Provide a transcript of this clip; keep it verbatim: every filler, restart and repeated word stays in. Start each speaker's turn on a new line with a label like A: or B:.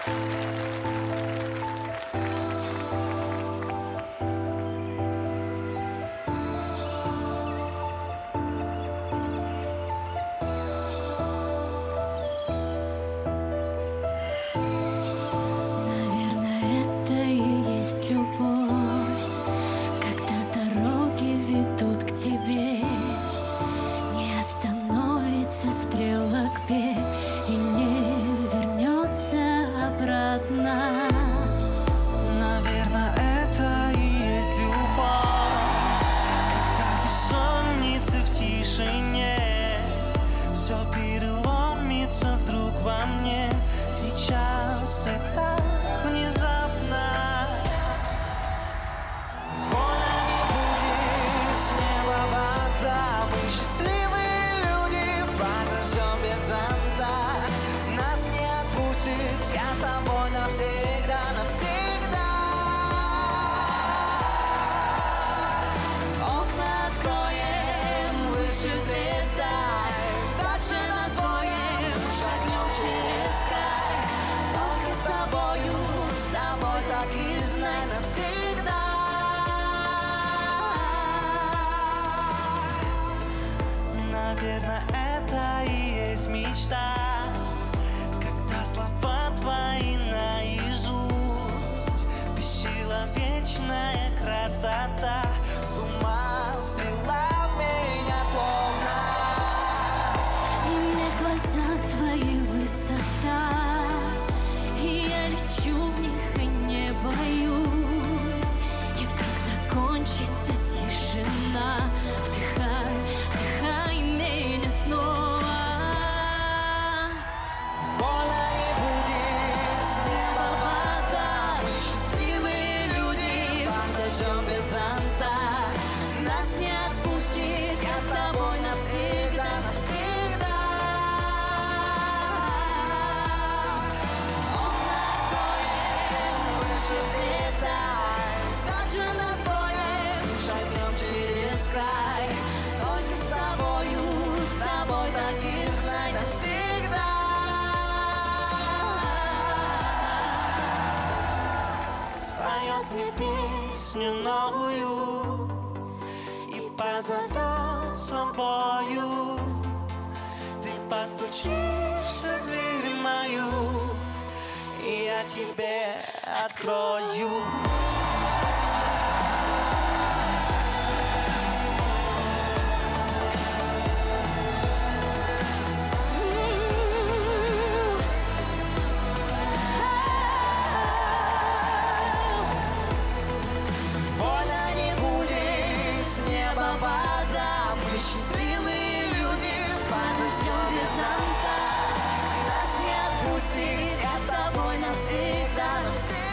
A: Тебе не остановится стрелок пер и не вернется обратно.
B: Наверное, это и есть любовь, когда бессонницы в тишине все переломится вдруг во мне. Сейчас и так внезапно. Мы счастливые люди, подождем без зонта. Нас не отпустит, я с тобой навсегда, навсегда. Окна откроем, выше взлетаем, дальше нас двоем, шагнем через край. Только с тобою, с тобой так и знай навсегда. Наверное, это и есть мечта, когда слова твои наизусть, бесчеловечная красота с ума свела меня словно.
A: И мне глаза твои высота, и я лечу в них и не боюсь. И вдруг закончится тишина. Вдыхай, вдыхай меня снова.
B: Больно не будет, с неба вода. Мы счастливые люди, подождем без зонта. Нас не отпустит, я с тобой навсегда, навсегда. Окна откроем, выше взлетаем, также нас двоем, шагнем через край. Только с тобою, с тобой так и знай навсегда. Споет мне песню новую и позовет с собою. Ты постучишься в дверь мою, и я тебе открою. Вода. Мы счастливые люди, подождем без зонта. Нас не отпустит, я с тобой навсегда, навсегда.